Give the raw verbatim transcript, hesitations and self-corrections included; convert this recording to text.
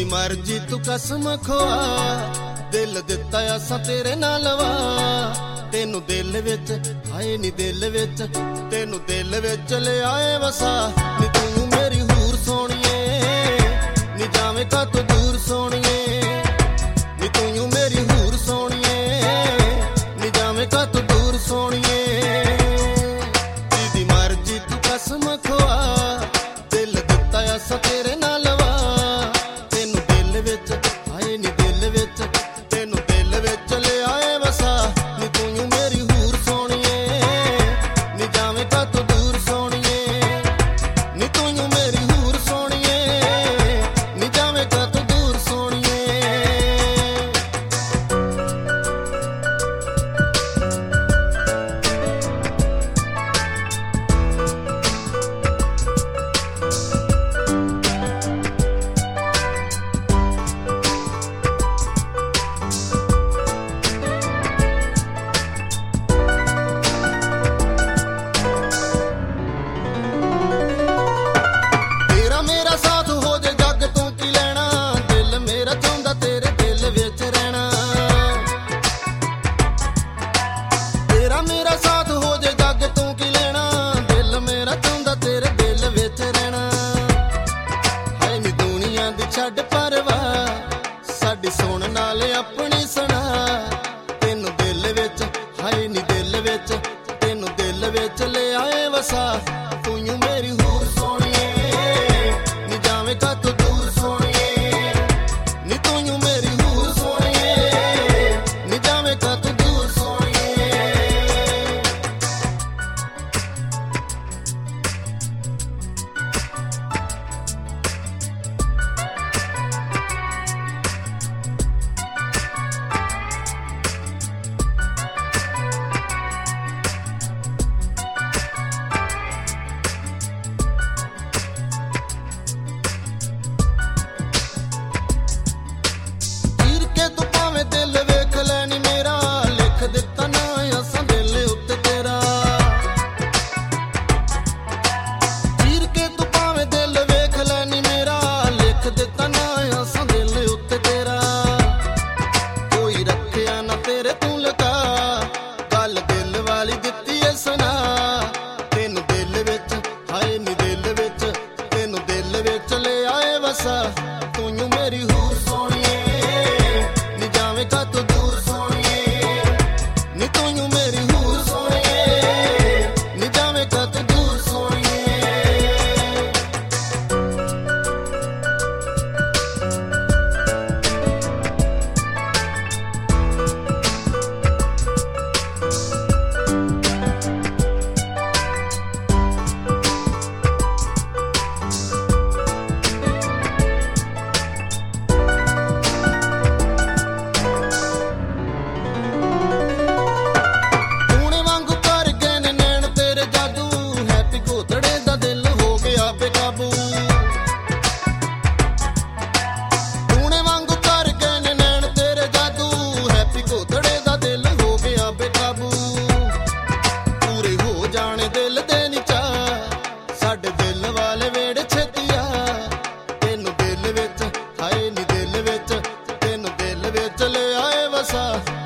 मर्जी तू कसम खोआ दिल दिता असां तेरे नाल वा तेनू दिल विच हाय नी दिल विच तेनू दिल विच ले आए वसा नी तू मेरी हूर सोहणीए नी जावें का तू दूर सोहणीए नी तू मेरी हूर सोहणीए नी जावें का तू दूर सोहणीए जिदी मर्जी तू कसम खोआ दिल दिता असां तेरे नाल वा तेनू दिल विच हाय नी दिल विच तेनू दिल विच ले आए वसा नी तू मेरी हूर सोहणीए नी जावें का तू दूर सोहणीए नी तू मेरी हूर सोहणीए नी जावें का तू दूर सोहणीए तेरा मेरा साथ हो जे जग तू की लेना दिल मेरा चाहुंदा तेरे दिल विच रहना तेरा मेरा साथ हो जे जग तू की लेना दिल मेरा चाहुंदा तेरे दिल विच रहना हाय नी दुनिया दी छड्ड परवाह साडी सुण नाल अपनी सुना तेनू दिल विच हाय नी दिल विच तेनू दिल विच ले आए वसा तू मेरी हूर सोहणीए नी जावें का तू दूर सोहणीए नी तू मेरी हूर सोहणीए नी जावें का तू दूर सोहणीए चीर के तू भावें दिल वेख लैनी मेरा लिख दिता ना असां दिल उत्ते तेरा चीर के तू भावें दिल वेख लैनी मेरा लिख दिता ना असां दिल उत्ते तेरा कोई रखिया ना तेरे तू लगा गल दिल वाली दित्ती ऐ सुना तेनू दिल विच हाय नी दिल विच तेनू दिल विच ले आए वसा तू मेरी हूर सोहणीए नी जावें का तू दूर सोहणीए नी तू मेरी हूर सोहणीए नी जावें का तू दूर सोहणीए ਟੂਣੇ ਵਾਂਗੂ ਕਰ ਗਏ ਨੇ ਨੈਣ ਤੇਰੇ ਜਾਦੂ ਹੈਪੀ ਘੋਤੜੇ ਦਾ ਦਿਲ ਹੋ ਗਿਆ ਬੇਕਾਬੂ ਟੂਣੇ ਵਾਂਗੂ ਕਰ ਗਏ ਨੇ ਨੈਣ ਤੇਰੇ ਜਾਦੂ ਹੈਪੀ ਘੋਤੜੇ ਦਾ ਦਿਲ ਹੋ ਗਿਆ ਬੇਕਾਬੂ ਪੂਰੇ ਹੋ ਜਾਣੇ ਦਿਲ ਦੇ ਨੀ ਚਾਹ ਸਾਡੇ ਦਿਲ ਵਾਲੇ ਵੇੜੇ ਛੇਤੀਆ ਤੈਨੂੰ ਦਿਲ ਵਿੱਚ ਹਾਏ ਨੀ ਦਿਲ ਵਿੱਚ ਤੈਨੂੰ ਦਿਲ ਵਿੱਚ ਲੈ ਆਏ ਵਸਾ